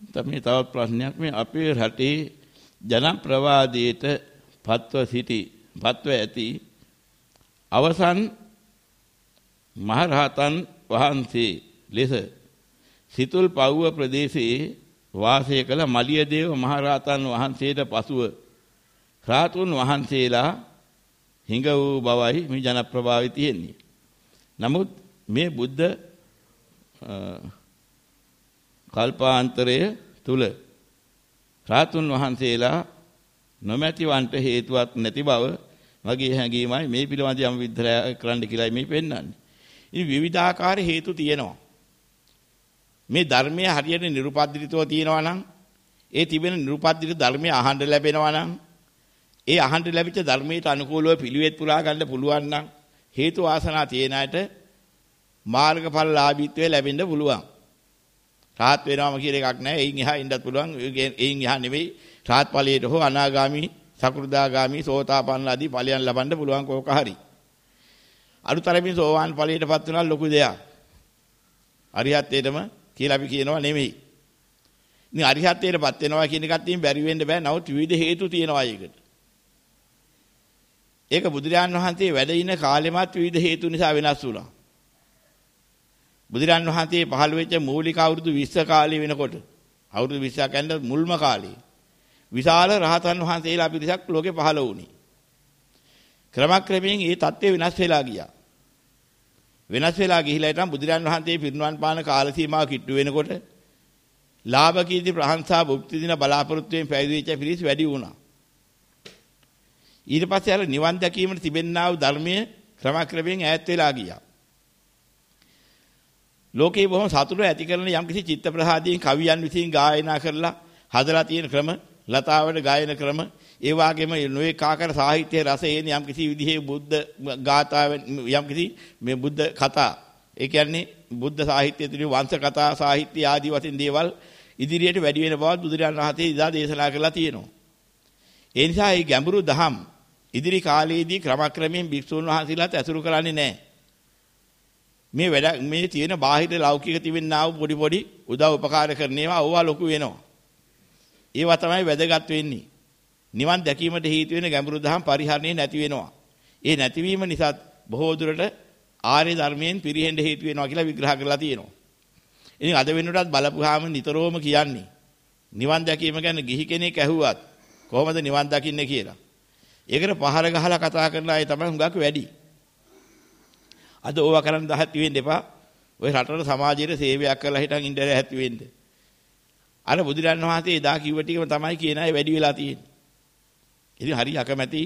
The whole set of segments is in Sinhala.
තමයි තවත් ප්‍රශ්නයක් මේ අපේ රටේ ජන ප්‍රවාදයට පත්ව ඇති අවසන් මහරහතන් වහන්සේ ලෙස සිතුල් පව්ව ප්‍රදේශයේ වාසය කළ මලියදේව මහරහතන් වහන්සේට පසුව රාතුන් වහන්සේලා හිඟ වූ බවයි මේ ජන ප්‍රවාදයේ තියෙන්නේ. නමුත් මේ බුද්ධ කල්පාන්තරය තුල රාතුන් වහන්සේලා නොමැතිවන්ට හේතුවක් නැති බව වගේ හැඟීමයි මේ පිළිබඳව යම් විස්තරය කරන්න කියලා මේ පෙන්වන්නේ. ඉතින් විවිධාකාර හේතු තියෙනවා. මේ ධර්මයේ හරියට නිරුපද්‍රිතව තියෙනවා නම් ඒ තිබෙන නිරුපද්‍රිත ධර්මයේ අහන්න ලැබෙනවා නම් ඒ අහන්න ලැබිච්ච ධර්මයට අනුකූලව පිළිවෙත් පුරා ගන්න පුළුවන් නම් හේතු වාසනා තියෙන අයට මාර්ගඵල ලාභීත්වය ලැබෙන්න පුළුවන්. රාහත් වෙනවම කියලා එකක් නැහැ. එයින් එහා ඉන්නත් පුළුවන්. එයින් එහා නෙවෙයි රාහත් ඵලයට හෝ අනාගාමි, සකෘදාගාමි, සෝතාපන්න ආදී ඵලයන් ලබන්න පුළුවන් කෝක හරි. අනුතරමින් සෝවාන් ඵලයටපත් වෙනවා ලොකු දෙයක්. අරිහත්ත්වයටම කියලා අපි කියනවා නෙමෙයි. ඉතින් අරිහත්ත්වයටපත් වෙනවා කියන එකත් ඉතින් බැරි වෙන්න බෑ. නමුත් විවිධ හේතු තියෙනවා ඒකට. ඒක බුදුරජාන් වහන්සේ වැඩ ඉන කාලෙමත් විවිධ හේතු නිසා වෙනස් වුණා. බුදුරජාන් වහන්සේ පහළ වෙච්ච මූලික අවුරුදු 20 කාලේ වෙනකොට අවුරුදු 20ක් යන මුල්ම කාලේ විශාල රහතන් වහන්සේලා පිරිසක් ලෝකේ පහළ වුණේ. ක්‍රමක්‍රමයෙන් මේ தත්ත්වය වෙනස් වෙලා ගියා. වෙනස් වෙලා ගිහිලා ඉතින් බුදුරජාන් වහන්සේ පිරිනුවන් පාන කාල සීමාව කිට්ටු වෙනකොට ලාභ කීර්ති ප්‍රශංසා භුක්ති දින බලාපොරොත්තුෙන් පැවිදි වෙච්ච පිරිස වැඩි වුණා. ඊට පස්සේ අර නිවන් දැකීමට තිබෙන්නා වූ ධර්මයේ ක්‍රමක්‍රමයෙන් ඈත් වෙලා ගියා. ලෝකේ බොහොම සතුට ඇති කරන යම්කිසි චිත්ත ප්‍රසාදයෙන් කවියන් විසින් ගායනා කරලා හදලා තියෙන ක්‍රම, ලතාවට ගායන ක්‍රම, ඒ වගේම නොඑක ආකාර සාහිත්‍ය රසයෙන් යම්කිසි විදිහේ බුද්ධ ගාථාවෙන් යම්කිසි මේ බුද්ධ කතා, ඒ කියන්නේ බුද්ධ සාහිත්‍යයේ තියෙන වංශ කතා සාහිත්‍ය ආදී වශයෙන් දේවල් ඉදිරියට වැඩි වෙන බවත් බුදුරජාණන් වහන්සේ ඉදා දේශනා කරලා තියෙනවා. ඒ නිසා මේ ගැඹුරු දහම් ඉදිරි කාලයේදී ක්‍රමක්‍රමයෙන් භික්ෂුන් වහන්සේලාට ඇසුරු කරන්නේ නැහැ. මේ තියෙන බාහිර ලෞකික තිබෙනා වූ පොඩි උදව් උපකාර කරන ඒවා ඕවා ලොකු වෙනවා. ඒවා තමයි වැදගත් වෙන්නේ. නිවන් දැකීමට හේතු වෙන ගැඹුරු දහම් පරිහරණය නැති වෙනවා. ඒ නැතිවීම නිසා බොහෝ දුරට ආර්ය ධර්මයෙන් පිරිහෙන්න හේතු වෙනවා කියලා විග්‍රහ කරලා තියෙනවා. ඉතින් අද වෙනකොටත් බලපුවාම නිතරම කියන්නේ නිවන් දැකීම ගැන ගිහි කෙනෙක් ඇහුවත් කොහොමද නිවන් දකින්නේ කියලා. ඒකට පහර ගහලා කතා කරන අය තමයි හුඟක් වැඩි. අද ඕවා කරන් දහත්ති වෙන්න එපා. ඔය රටට සමාජයට සේවයක් කරලා හිටන් ඉඳලා ඇහැත්ති වෙන්න. අර බුදුරන් වහන්සේ එදා කිව්ව ටිකම තමයි කියන අය වැඩි වෙලා තියෙන්නේ. ඉතින් හරි අකමැති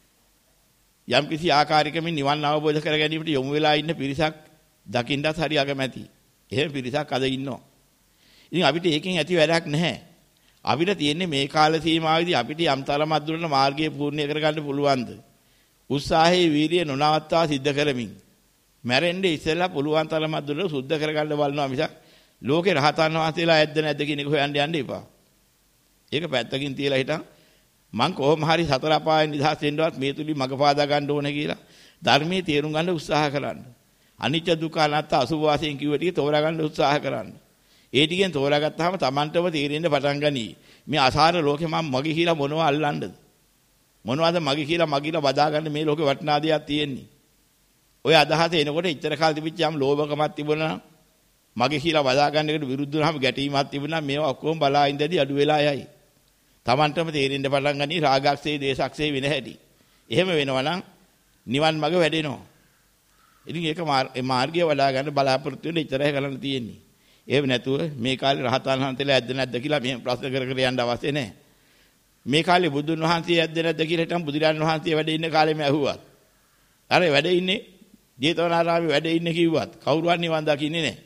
යම් කිසි ආකාරයකින් නිවන් අවබෝධ කර ගැනීමට යොමු වෙලා ඉන්න පිරිසක් දකින්නත් හරි අකමැති. එහෙම පිරිසක් අද ඉන්නවා. ඉතින් අපිට ඒකෙන් ඇති වැඩක් නැහැ. අපිට තියෙන්නේ මේ කාල සීමාවේදී අපිට යම් තරමක් දුරට මාර්ගය පූර්ණ කරගන්න පුළුවන්ද? උත්සාහයේ වීරිය නොනවත්වා සිද්ධ කරමින් මැරෙන්නේ ඉස්සෙල්ලා පුළුවන් තරමක් දුරට සුද්ධ කරගන්න බලනවා මිසක් ලෝකේ රහතන් වහන්සේලා ඇද්ද නැද්ද කියන එක හොයන්න යන්න එපා. ඒක පැත්තකින් තියලා හිටන් මං කොහොම හරි සතර අපායන් නිදහස් වෙන්නවත් මේ තුලින් මඟ පාදා ගන්න ඕනේ කියලා ධර්මයේ තේරුම් ගන්න උත්සාහ කරන්න. අනිත්‍ය දුක්ඛ අනාත්ම අසුභ වාසයෙන් කිව්ව ටික තෝරා ගන්න උත්සාහ කරන්න. ඒ ටිකෙන් තෝරාගත්තාම Tamanටම තේරෙන්න පටන් ගනී. මේ අසාර ලෝකේ මම මගේ කියලා මොනව අල්ලන්නද? මොනවද මගේ කියලා මගිලා බදාගන්න මේ ලෝකේ වටිනා දෙයක් තියෙන්නේ. ඔය අදහස එනකොට ඉතර කාල තිබිච්ච යම් ලෝභකමක් තිබුණා නම් මගේ කියලා බදා ගන්න එකට විරුද්ධ වුණාම ගැටීමක් තිබුණා මේවා ඔක්කොම බලා ඉඳදී අඩු වෙලා යයි. Tamanටම තේරෙන්න පටන් ගනී රාගක්සේ දේශක්සේ වෙන හැටි. එහෙම වෙනවා නම් නිවන් මඟ වැඩෙනවා. ඉතින් ඒක මාර්ගය වඩා ගන්න බලාපොරොත්තු වෙන්න ඉතරයි කරන්න තියෙන්නේ. එහෙම නැතුව මේ කාලේ රහතන් වහන්සේලා ඇද්ද නැද්ද කියලා මෙහෙම ප්‍රශ්න කර යන්න අවශ්‍ය නැහැ. මේ කාලේ බුදුන් වහන්සේ ඇද්ද නැද්ද කියලා හිටන් බුදුරජාණන් වහන්සේ වැඩ ඉන්න කාලෙම ඇහුවත්. අර වැඩ ඉන්නේ ජේතවනාරාමේ වැඩ ඉන්නේ කිව්වත් කවුරුවත් නිවන් දකින්නේ නැහැ.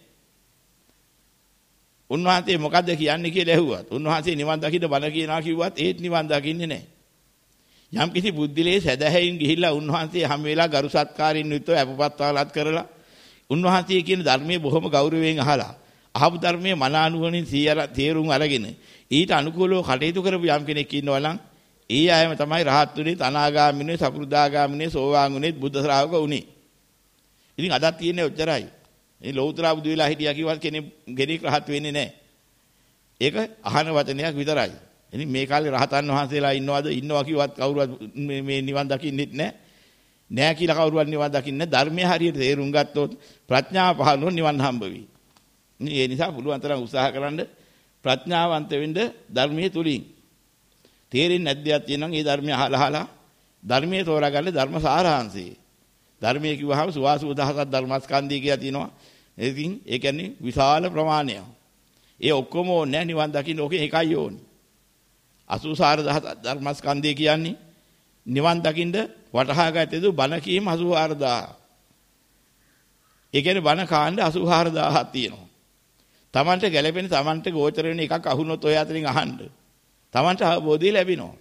උන්වහන්සේ මොකද්ද කියන්නේ කියලා ඇහුවත් උන්වහන්සේ නිවන් දකින්න බණ කියනවා කිව්වත් ඒත් නිවන් දකින්නේ නැහැ. යම් කිසි බුද්ධිලේ සැදැහැයින් ගිහිල්ලා උන්වහන්සේ හැම වෙලාව ගරු සත්කාරින් යුක්තව අපපත්තාලත් කරලා උන්වහන්සේ කියන ධර්මයේ බොහොම ගෞරවයෙන් අහලා අහපු ධර්මයේ මනානුවණින් තේරුම් අරගෙන ඊට අනුකූලව කටයුතු කරපු යම් කෙනෙක් ඉන්නවා නම් ඒ අයම තමයි රහත් උනේ, අනාගාමිනේ, සකෘදාගාමිනේ, සෝවාන් උනේ, බුද්ධ ශ්‍රාවක උනේ. ඉතින් අදත් තියෙන්නේ ඔච්චරයි. මේ ලෞතර බුදු වෙලා හිටියා කිව්වත් කෙනෙක් රහත් වෙන්නේ නැහැ. ඒක අහන වචනයක් විතරයි. ඉතින් මේ කාලේ රහතන් වහන්සේලා ඉන්නවද? ඉන්නවා කිව්වත් කවුරුවත් මේ නිවන් දකින්නෙත් නැහැ. නෑ කියලා කවුරුවත් නිවන් දකින්නේ නැහැ. ධර්මයේ හරියට තේරුම් ගත්තොත් ප්‍රඥාව පහළොත් නිවන් හම්බ වෙයි. ඒ නිසා පුළුවන් තරම් උත්සාහ කරන්න ප්‍රඥාවන්ත වෙන්න ධර්මයේ තුලින්. තේරෙන්නේ නැද්දයක් තියෙනවා මේ ධර්මය අහලා ධර්මයේ තෝරාගන්න ධර්ම සාරාංශය. ධර්මයේ කිව්වහම සුවාසු දහසක් ධර්මස්කන්ධය කියලා තියෙනවා. ඉතින් ඒ කියන්නේ විශාල ප්‍රමාණයක්. ඒ ඔක්කොම ඕනේ නිවන් දකින්න ඕකේ එකයි ඕනේ. 84000 ධර්මස්කන්ධය කියන්නේ නිවන් දකින්න වටහා ගත්තේ බණ කීම 84000. ඒ කියන්නේ බණ කාණ්ඩ 84000ක් තියෙනවා. Tamante ගැලපෙන Tamante ගෝචර වෙන එකක් අහුනොත් ඔය අතරින් අහන්න. Tamante අවබෝධය ලැබෙනවා.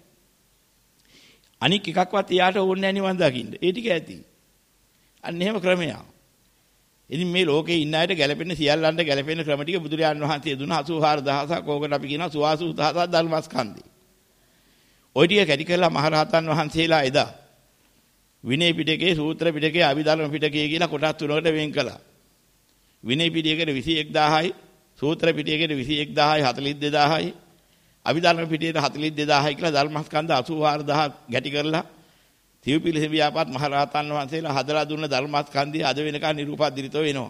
අනික් එකක්වත් එයාට ඕනේ නැහැ නිවන් දකින්න. ඒ ටික ඇති. අන්න එහෙම ක්‍රමයක්. ඉතින් මේ ලෝකේ ඉන්න අයට ගැලපෙන සියල්ලන්ට ගැලපෙන ක්‍රම ටික බුදුරජාණන් වහන්සේ දුන්න 84000ක් ඕකට අපි කියනවා සුවාසු දහසක් ධර්මස්කන්ධය. ඔය ටික කැටි කරලා මහරහතන් වහන්සේලා එදා විනය පිටකේ සූත්‍ර පිටකේ අභිධර්ම පිටකේ කියලා කොටස් තුනකට වෙන් කළා. විනය පිටකේ 21000යි සූත්‍ර පිටකේ 21000යි 42000යි අභිධර්ම පිටකේ 42000යි කියලා ධර්මස්කන්ධ 84000 ගැටි කරලා තිව්පිලිස ව්‍යාපාත් මහරහතන් වහන්සේලා හදලා දුන්න ධර්මස්කන්ධය අද වෙනකන් නිරූපද්‍රිතව වෙනවා.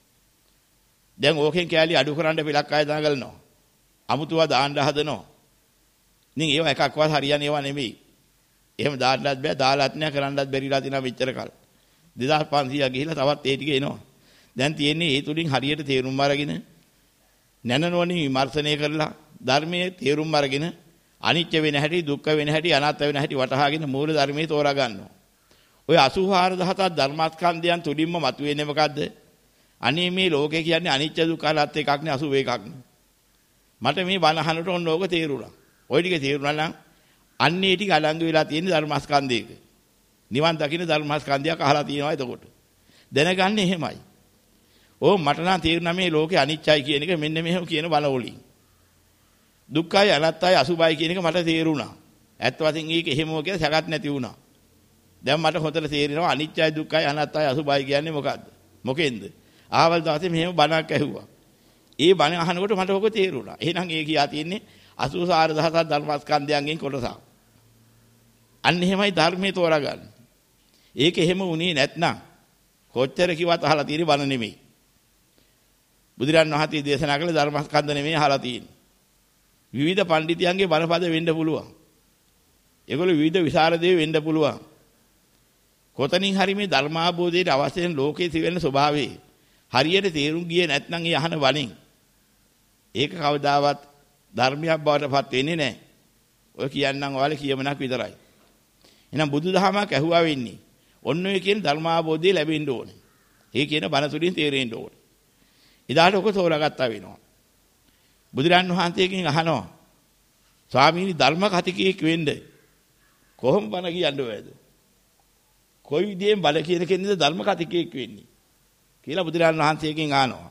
දැන් ඕකෙන් කැලි අඩු කරන්න පිළක් අය දාගලනවා. අමුතුවා දාන්න හදනවා. ඉතින් ඒව එකක්වත් හරියන්නේ ඒවා නෙමෙයි. එහෙම දාන්නත් බෑ, දාලත් නෑ, කරන්නත් බැරිලා තිනා මෙච්චර කල්. 2500 ගිහිලා තවත් ඒ ටික එනවා. දැන් තියෙන්නේ ඒ තුලින් හරියට තේරුම් අරගෙන නැනනෝනි විමර්ශනය කරලා ධර්මයේ තේරුම් අරගෙන අනිත්‍ය වෙන හැටි, දුක්ඛ වෙන හැටි, අනාත්ම වෙන හැටි වටහාගෙන මූල ධර්මයේ තෝරා ගන්නවා. ඔය 84000ක් ධර්මස්කන්ධයන් තුලින්ම මතුවෙන්නේ මොකද්ද? අනේ මේ ලෝකේ කියන්නේ අනිත්‍ය දුක්ඛ අනාත්ම එකක් නේ 81ක් නේ. මට මේ බණ අහනකොට ඔන්න ඕක තේරුණා. ওই ටික තේරුණා නම් අන්නේ ටික අලංගු වෙලා තියෙන ධර්මස්කන්ධයක. නිවන් දකින්න ධර්මස්කන්ධයක් අහලා තියෙනවා එතකොට. දැනගන්න එහෙමයි. ඕ මට නම් තේරුණා මේ ලෝකේ අනිත්‍යයි කියන එක මෙන්න මෙහෙම කියන බණ වලින්. දුක්ඛයි අනාත්තයි අසුභයි කියන එක මට තේරුණා. ඇත්ත වශයෙන් ඒක එහෙමම කියලා සැකත් නැති වුණා. දැන් මට හොඳට තේරෙනවා අනිත්‍යයි දුක්ඛයි අනාත්තයි අසුභයි කියන්නේ මොකද්ද? මොකෙන්ද? ආවල් දවසේ මෙහෙම බණක් ඇහුවා. ඒ බණ අහනකොට මට ඔක තේරුණා. එහෙනම් ඒ කියා තියෙන්නේ 84000ක් ධර්මස්කන්ධයන්ගෙන් කොටසක්. අන්න එහෙමයි ධර්මයේ තෝරාගන්න. ඒක එහෙම වුණේ නැත්නම් කොච්චර කිව්වත් අහලා තියෙන්නේ බණ නෙමෙයි. බුදුරන් වහන්සේ දේශනා කළ ධර්මස්කන්ධ නෙමෙයි අහලා තියෙන්නේ. විවිධ පඬිතියන්ගේ බණපද වෙන්න පුළුවන්. ඒගොල්ලෝ විවිධ විසරදේ වෙන්න පුළුවන්. කොතනින් හරි මේ ධර්මාභෝධයට අවශ්‍ය වෙන ලෝකයේ තිබෙන ස්වභාවය හරියට තේරුම් ගියේ නැත්නම් ඒ අහන වලින් ඒක කවදාවත් ධර්මයක් බවට පත් වෙන්නේ නැහැ. ඔය කියන්නම් ඔයාලේ කියමනක් විතරයි. එහෙනම් බුදුදහමක් ඇහුවා වෙන්නේ ඔන්න ඔය කියන ධර්මාභෝධය ලැබෙන්න ඕනේ. ඒ කියන බණ තුලින් තේරෙන්න ඕනේ. ඉදාට ඔක තෝරාගත්තා වෙනවා. බුදුරන් වහන්සේගෙන් අහනවා ස්වාමීනි ධර්ම කතිකයෙක් වෙන්න කොහොම බණ කියන්න ඕයද? කොයි විදියෙන් බල කියන කෙනෙක්ද ධර්ම කතිකයෙක් වෙන්නේ කියලා බුදුරන් වහන්සේගෙන් අහනවා.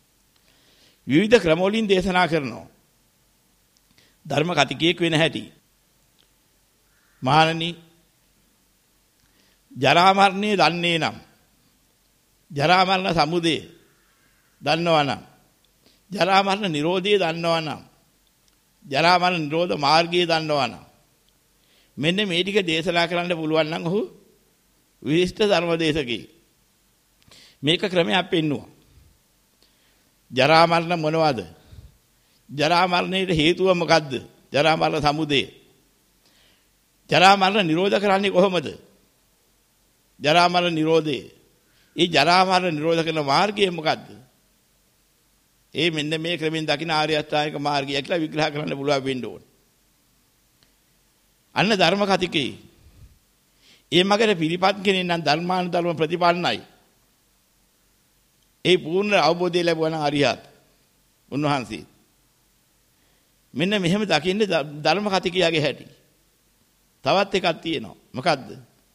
විවිධ ක්‍රම වලින් දේශනා කරනවා. ධර්ම කතිකයෙක් වෙන හැටි. මහණනි ජරා මරණය දන්නේ නම් ජරා මරණ සමුදය දන්නවනම් ජරා මරණ නිරෝධය දන්නවනම් ජරා මරණ නිරෝධ මාර්ගය දන්නවනම් මෙන්න මේ ටික දේශනා කරන්න පුළුවන් නම් ඔහු විශිෂ්ට ධර්ම දේශකයෙක්. මේක ක්‍රමයක් පෙන්නුවා. ජරා මරණ මොනවද? ජරා මරණයට හේතුව මොකද්ද? ජරා මරණ සමුදය. ජරා මරණ නිරෝධ කරන්නේ කොහොමද? ජරා මරණ නිරෝධය. ඒ ජරා මරණ නිරෝධ කරන මාර්ගය මොකද්ද? ඒ මෙන්න මේ ක්‍රමෙන් දකින්න ආර්ය අෂ්ටාංගික මාර්ගය කියලා විග්‍රහ කරන්න පුළුවන් වෙන්න ඕනේ. අන්න ධර්ම කතිකේ. ඒ මගට පිළිපත් කෙනෙක් නම් ධර්මානුධර්ම ප්‍රතිපන්නයි. ඒ පූර්ණ අවබෝධය ලැබුවා නම් අරිහත් උන්වහන්සේ. මෙන්න මෙහෙම දකින්න ධර්ම කතිකයාගේ හැටි. තවත් එකක් තියෙනවා. මොකද්ද?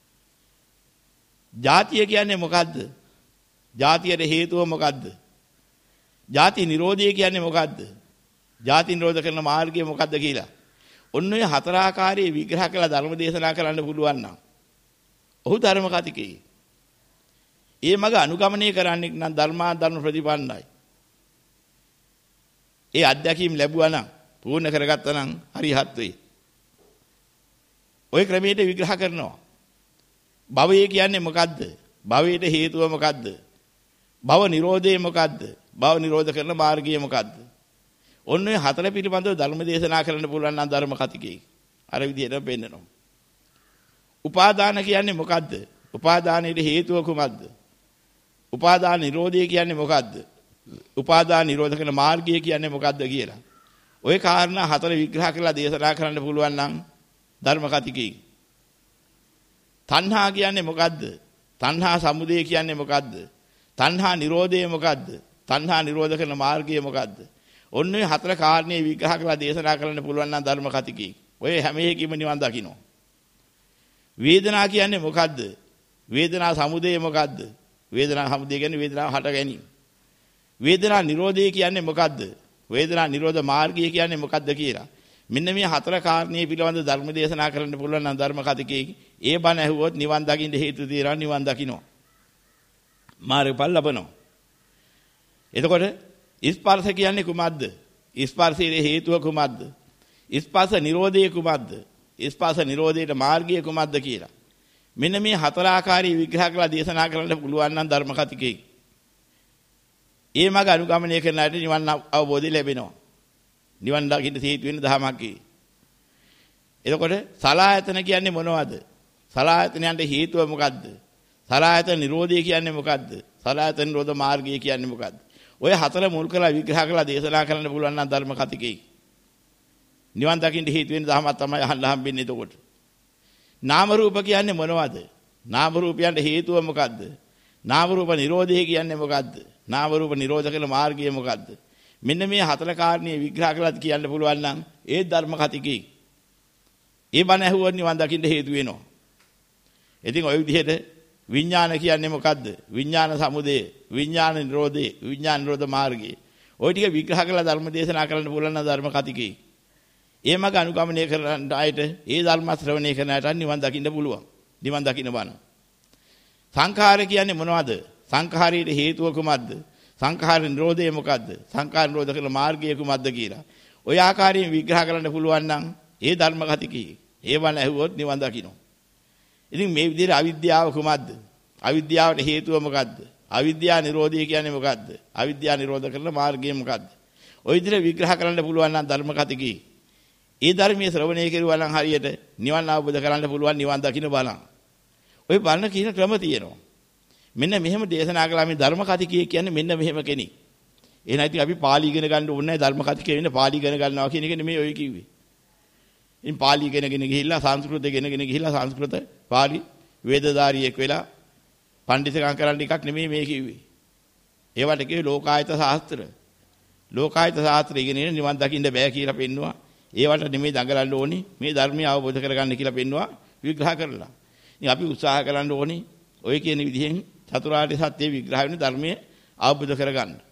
ජාතිය කියන්නේ මොකද්ද? ජාතියට හේතුව මොකද්ද? ජාති නිරෝධය කියන්නේ මොකද්ද? ජාති නිරෝධ කරන මාර්ගය මොකද්ද කියලා. ඔන්න ඔය හතර ආකාරයේ විග්‍රහ කළ ධර්ම දේශනා කරන්න පුළුවන් නම් ඔහු ධර්ම කතිකේ. ඒ මග අනුගමනය කරන්නේ නම් ධර්ම ප්‍රතිපන්නයි. ඒ අධ්‍යක්ීම් ලැබුවා නම් පූර්ණ කරගත්තා නම් හරිහත් වෙයි. ওই ක්‍රමයට විග්‍රහ කරනවා. භවය කියන්නේ මොකද්ද? භවයට හේතුව මොකද්ද? භව නිරෝධය මොකද්ද? භව නිරෝධ කරන මාර්ගය මොකද්ද? ඔන්න ඔය හතර පිළිබඳව ධර්ම දේශනා කරන්න පුළුවන් නම් ධර්ම කතිකේ. අර විදිහට පෙන්නනවා. උපාදාන කියන්නේ මොකද්ද? උපාදානයේ හේතුව කුමක්ද? උපාදාන නිරෝධය කියන්නේ මොකද්ද? උපාදාන නිරෝධ කරන මාර්ගය කියන්නේ මොකද්ද කියලා. ওই කාරණා හතර විග්‍රහ කරලා දේශනා කරන්න පුළුවන් නම් ධර්ම කතිකේ. තණ්හා කියන්නේ මොකද්ද? තණ්හා සමුදය කියන්නේ මොකද්ද? තණ්හා නිරෝධය මොකද්ද? තණ්හා නිරෝධ කරන මාර්ගය මොකද්ද? ඔන්න ඔය හතර කාරණේ විග්‍රහ කරලා දේශනා කරන්න පුළුවන් නම් ධර්ම කතිකේ. ඔය හැම එකකින්ම නිවන් දකින්න. වේදනා කියන්නේ මොකද්ද? වේදනා සමුදය මොකද්ද? වේදනා සමුදය කියන්නේ වේදනාව හට ගැනීම. වේදනා නිරෝධය කියන්නේ මොකද්ද? වේදනා නිරෝධ මාර්ගය කියන්නේ මොකද්ද කියලා. මෙන්න මේ හතර කාරණේ පිළිබඳ ධර්ම දේශනා කරන්න පුළුවන් නම් ධර්ම කතිකේ ඒ බණ ඇහුවොත් නිවන් දකින්න හේතු తీරා නිවන් දකින්නවා. මාර්ගඵල ලබනවා. එතකොට ස්පර්ශ කියන්නේ කුමක්ද? ස්පර්ශයේ හේතුව කුමක්ද? ස්පර්ශ නිරෝධය කුමක්ද? ස්පර්ශ නිරෝධයේ මාර්ගය කුමක්ද කියලා. මෙන්න මේ හතර ආකාරී විග්‍රහ කරලා දේශනා කරන්න පුළුවන් නම් ධර්ම කතිකේ. ඒ මඟ අනුගමනය කරන අයට නිවන් අවබෝධය ලැබෙනවා. නිවන් දකින්න හේතු වෙන ධමයක් ඒ. එතකොට සලආයතන කියන්නේ මොනවද? සලආයතනයන්ට හේතුව මොකද්ද? සලආයතන නිරෝධය කියන්නේ මොකද්ද? සලආයතන නිරෝධ මාර්ගය කියන්නේ මොකද්ද? ඔය හතර මුල් කරලා විග්‍රහ කරලා දේශනා කරන්න පුළුවන් නම් ධර්ම කතිකේ. නිවන් දකින්න හේතු වෙන ධමයක් තමයි අහන්න හම්බෙන්නේ එතකොට. නාම රූප කියන්නේ මොනවද? නාම රූපයන්ට හේතුව මොකද්ද? නාම රූප නිරෝධය කියන්නේ මොකද්ද? නාම රූප නිරෝධ කරන මාර්ගය මොකද්ද? මෙන්න මේ හතර කාරණේ විග්‍රහ කරලා කියන්න පුළුවන් නම් ඒ ධර්ම කතිකේ. ඒ බණ ඇහුවොත් නිවන් දකින්න හේතු වෙනවා. ඉතින් ওই විදිහට විඥාන කියන්නේ මොකද්ද? විඥාන සමුදය, විඥාන නිරෝධය, විඥාන නිරෝධ මාර්ගය. ওই ටික විග්‍රහ කරලා ධර්ම දේශනා කරන්න පුළුවන් නම් ධර්ම කතිකේ. ඒ මඟ අනුගමනය කරන අයට ඒ ධර්ම ශ්‍රවණය කරන අයට නිවන් දකින්න පුළුවන්. නිවන් දකින්න බණ. සංඛාර කියන්නේ මොනවද? සංඛාරයේ හේතුව කුමක්ද? සංඛාර නිරෝධය මොකද්ද? සංඛාර නිරෝධ කරන මාර්ගය කුමක්ද කියලා. ඔය ආකාරයෙන් විග්‍රහ කරන්න පුළුවන් නම් ඒ ධර්ම කතිකේ. ඒ බණ ඇහුවොත් නිවන් දකින්න. ඉතින් මේ විදිහට අවිද්‍යාව කුමක්ද? අවිද්‍යාවට හේතුව මොකද්ද? අවිද්‍යා නිරෝධය කියන්නේ මොකද්ද? අවිද්‍යා නිරෝධ කරන මාර්ගය මොකද්ද? ඔය විදිහට විග්‍රහ කරන්න පුළුවන් නම් ධර්ම කතිකේ. ඒ ධර්මයේ ශ්‍රවණය කරුවා නම් හරියට නිවන් අවබෝධ කරගන්න පුළුවන් නිවන් දකින්න බලන්න. ඔය බලන කියන ක්‍රම තියෙනවා. මෙන්න මෙහෙම දේශනා කළා මේ ධර්ම කතිකය කියන්නේ මෙන්න මෙහෙම කෙනෙක්. එහෙනම් ඉතින් අපි පාලි ඉගෙන ගන්න ඕනේ නැහැ ධර්ම කතිකය වෙන්න පාලි ඉගෙන ගන්නවා කියන එක නෙමෙයි ඔය කිව්වේ. ඉතින් පාලි ඉගෙනගෙන ගිහිල්ලා සංස්කෘත ඉගෙනගෙන ගිහිල්ලා සංස්කෘත පාලි වේදධාරියෙක් වෙලා පඬිතුකම් කරන්න එකක් නෙමෙයි මේ කිව්වේ. ඒවට කිව්වේ ලෝකායත ශාස්ත්‍ර. ලෝකායත ශාස්ත්‍ර ඉගෙනගෙන නිවන් දකින්න බෑ කියලා පෙන්නවා. ඒවට නෙමෙයි දඟලන්න ඕනි මේ ධර්මය අවබෝධ කරගන්න කියලා පෙන්නවා විග්‍රහ කරලා. ඉතින් අපි උත්සාහ කරන්න ඕනි ඔය කියන විදිහෙන් චතුරාර්ය සත්‍ය විග්‍රහ වෙන ධර්මයේ අවබෝධ කරගන්න.